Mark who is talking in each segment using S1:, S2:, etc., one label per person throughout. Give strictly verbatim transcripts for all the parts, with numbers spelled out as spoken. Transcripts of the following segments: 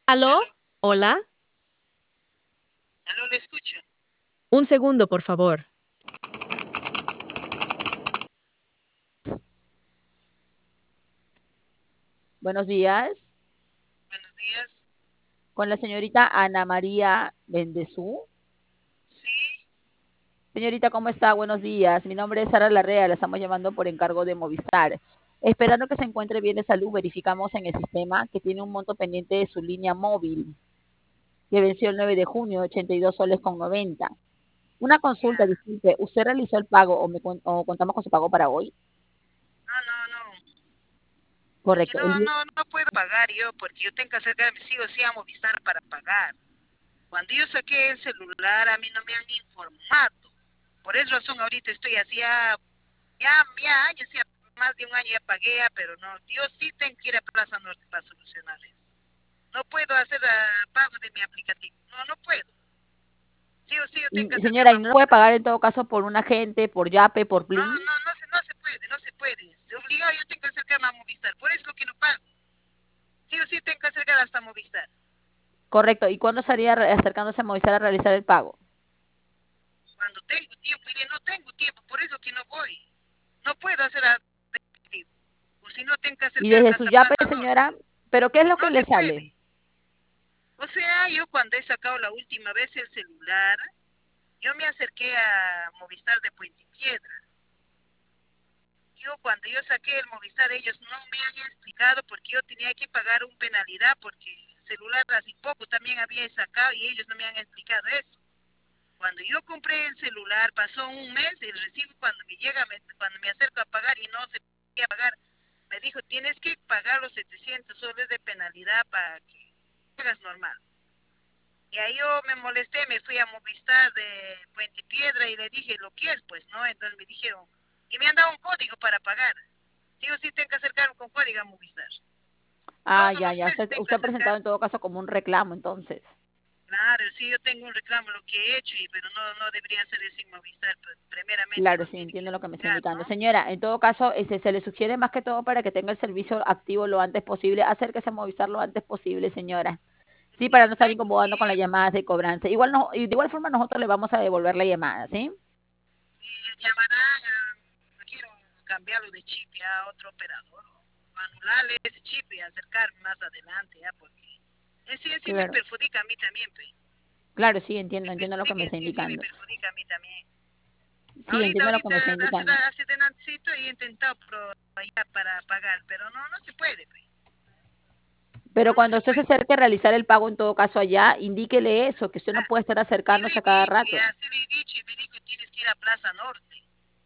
S1: ¿Aló?
S2: Aló,
S1: ¿Hola?
S2: aló, le escucho.
S1: Un segundo, por favor.
S3: Buenos días,
S2: Buenos días.
S3: con la señorita Ana María Bendezú.
S2: Sí,
S3: Señorita, ¿cómo está? Buenos días. Mi nombre es Sara Larrea, la estamos llamando por encargo de Movistar. Esperando que se encuentre bien de salud, verificamos en el sistema que tiene un monto pendiente de su línea móvil, que venció el nueve de junio, ochenta y dos soles con noventa. Una consulta,
S2: ya.
S3: disculpe, ¿usted realizó el pago o, me, cuen- o contamos con su pago para hoy?
S2: No, no, no. Es que
S3: Correcto. El
S2: no,
S3: día-
S2: no, no puedo pagar yo porque yo tengo que acercarme sí o sí a Movistar para pagar. Cuando yo saqué el celular, a mí no me han informado. Por esa razón ahorita estoy así, ya, ya, ya años, ya más de un año ya pagué, ya, pero no, yo sí tengo que ir a Plaza Norte para solucionar eso. No puedo hacer ah, pago de mi aplicativo. No, no puedo. Sí o sí yo tengo que
S3: y, señora,
S2: acercarme
S3: ¿y
S2: a
S3: no lo puede
S2: Movistar.
S3: pagar en todo caso por un agente, por Yape, por
S2: No,
S3: Plin?
S2: no, no se, no se puede, no se puede. Se obligado yo tengo que acercarme a Movistar. Por eso es lo que no pago. Sí o sí tengo que acercar hasta Movistar.
S3: Correcto. ¿Y cuándo estaría re- acercándose a Movistar a realizar el pago?
S2: Cuando tengo tiempo, y no tengo tiempo, por eso que no voy. No puedo hacer a... O si no, tengo que
S3: Y
S2: acercarme
S3: desde su
S2: hasta
S3: Yape,
S2: Plaza Norte.
S3: señora, ¿pero qué es lo que
S2: No
S3: le
S2: se
S3: sale?
S2: puede. O sea, yo cuando he sacado la última vez el celular, yo me acerqué a Movistar de Puente Piedra. Yo cuando yo saqué el Movistar, ellos no me han explicado porque yo tenía que pagar una penalidad porque el celular hace poco también había sacado y ellos no me han explicado eso. Cuando yo compré el celular, pasó un mes, el recibo cuando me llega, me, cuando me acerco a pagar y no se podía pagar, me dijo, tienes que pagar los setecientos soles de penalidad para que hagas normal. Y ahí yo me molesté, me fui a Movistar de Puente Piedra y le dije, lo quieres, pues, ¿no? Entonces me dijeron, y me han dado un código para pagar. Sí o sí tengo que acercarme con código a Movistar.
S3: Ah,
S2: Todos
S3: ya,
S2: los
S3: ya.
S2: meses
S3: Usted,
S2: tengo que
S3: usted ha
S2: acercar.
S3: presentado en todo caso como un reclamo, entonces.
S2: Claro, sí, yo tengo un reclamo lo que he hecho, y, pero no, no debería ser ese Movistar, pero primeramente
S3: Claro,
S2: nos
S3: sí,
S2: tiene que
S3: entiendo lo que me está
S2: explicar,
S3: indicando.
S2: ¿no?
S3: Señora, en todo caso, este, se le sugiere más que todo para que tenga el servicio activo lo antes posible. Acérquese a Movistar lo antes posible, señora. Sí,
S2: Sí,
S3: para
S2: no
S3: no estar
S2: tengo
S3: incomodando con las
S2: tiempo.
S3: llamadas de cobranza. Igual no, y de igual forma nosotros le vamos a devolver la llamada, ¿sí?
S2: Sí, llamarán, a, quiero cambiarlo de chip ya a otro operador, o anularle ese chip y acercarme más adelante, ya, porque en sí, en sí me
S3: Claro,
S2: perjudica a mí también, pe.
S3: claro, sí,
S2: Me
S3: entiendo, entiendo lo que
S2: perjudica
S3: me
S2: en
S3: está
S2: sí, en sí me
S3: indicando.
S2: perjudica a mí también.
S3: Sí,
S2: Ahorita,
S3: entiendo lo que
S2: ahorita,
S3: me está
S2: hace,
S3: indicando.
S2: hace delantecito he intentado pro, ya para pagar, pero no, no se puede, pe.
S3: Pero
S2: No, no
S3: cuando
S2: se
S3: usted se
S2: puede.
S3: acerque a realizar el pago, en todo caso allá, indíquele eso, que usted no
S2: Ah,
S3: puede estar
S2: sí le
S3: acercándose
S2: he
S3: a cada
S2: dicho,
S3: rato.
S2: ya, sí le he dicho, y me dijo, tienes que ir a Plaza Norte.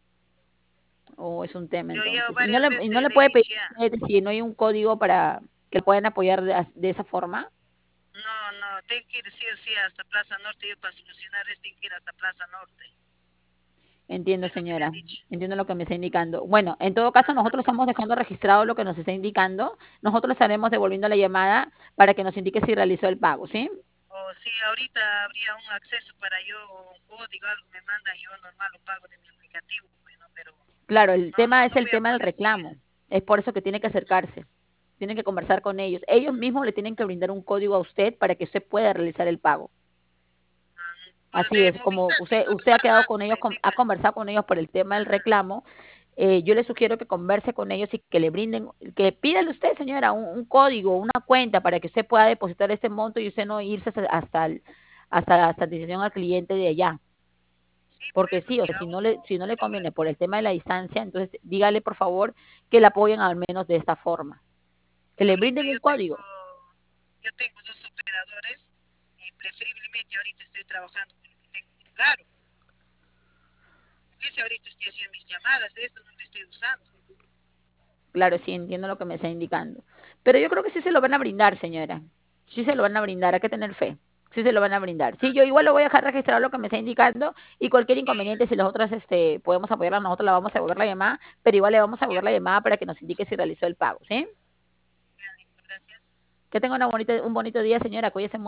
S3: O es un tema
S2: Yo llevo
S3: entonces. Y no
S2: varias
S3: le, y no
S2: veces
S3: le
S2: le he
S3: puede pedir
S2: dicho ya.
S3: a usted si no hay un código para que puedan apoyar de, as- de esa forma.
S2: No, no, tengo que ir sí o sí hasta Plaza Norte. Yo para solucionar esto tengo que ir hasta Plaza Norte.
S3: Entiendo,
S2: Es lo que me han
S3: señora.
S2: dicho.
S3: Entiendo lo que me está indicando. Bueno, en todo caso,
S2: Ajá.
S3: nosotros estamos dejando registrado lo que nos está indicando. Nosotros le estaremos devolviendo la llamada para que nos indique si realizó el pago, ¿sí?
S2: O si ahorita habría un acceso para yo, un código, algo me manda, yo normal lo pago de mi aplicativo, bueno, pero
S3: Claro, el
S2: no,
S3: tema
S2: no,
S3: es
S2: no
S3: el
S2: voy a
S3: tema del
S2: poder seguir.
S3: reclamo. Es por eso que tiene que acercarse. Tienen que conversar con ellos. Ellos mismos le tienen que brindar un código a usted para que usted pueda realizar el pago.
S2: Por
S3: Así
S2: de
S3: es, como
S2: Movistar
S3: usted,
S2: tengo que
S3: usted ha quedado
S2: pagar,
S3: con ellos,
S2: me
S3: con- ha
S2: tenga.
S3: conversado con ellos por el tema del
S2: Ajá.
S3: reclamo, eh, yo le sugiero que converse con ellos y que le brinden, que pídale usted, señora, un, un código, una cuenta para que usted pueda depositar ese monto y usted no irse hasta, hasta, el- hasta la satisfacción al cliente de allá.
S2: Sí,
S3: Porque
S2: pues lo
S3: sí, o
S2: que
S3: sea, si
S2: hago
S3: no le,
S2: no,
S3: si no le
S2: no logra.
S3: conviene por el tema de la distancia, entonces dígale por favor que le apoyen al menos de esta forma, que le
S2: Ahorita
S3: brinden un
S2: yo tengo,
S3: código.
S2: yo tengo dos operadores, y preferiblemente ahorita estoy trabajando con lo que tengo claro. Ese ahorita estoy haciendo mis llamadas, de esto no lo estoy usando.
S3: Claro, sí, entiendo lo que me está indicando. Pero yo creo que sí se lo van a brindar, señora. Sí se lo van a brindar, hay que tener fe. Sí se lo van a brindar. Sí, yo igual lo voy a dejar registrado lo que me está indicando y cualquier
S2: Sí,
S3: inconveniente, si nosotras este, podemos apoyarla, nosotros la vamos a devolver la llamada, pero igual le vamos a
S2: ya,
S3: devolver la llamada para que nos indique si realizó el pago, ¿sí?
S2: ya, gracias.
S3: Que tenga una bonita, un bonito día, señora. Cuídese mucho.